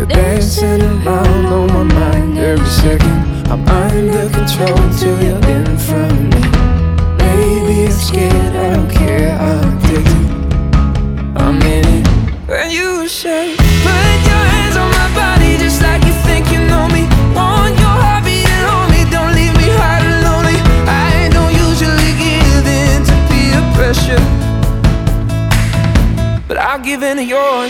dancing around on my mind every second. I'm under control till you're in front of me. Maybe I'm scared, I don't care, I'm addicted. I'm in it. When you say, put your hands on my body just like you think you know me. Want your heartbeat and hold me, don't leave me hard and lonely. I don't usually give in to peer pressure, but I'll give in to yours.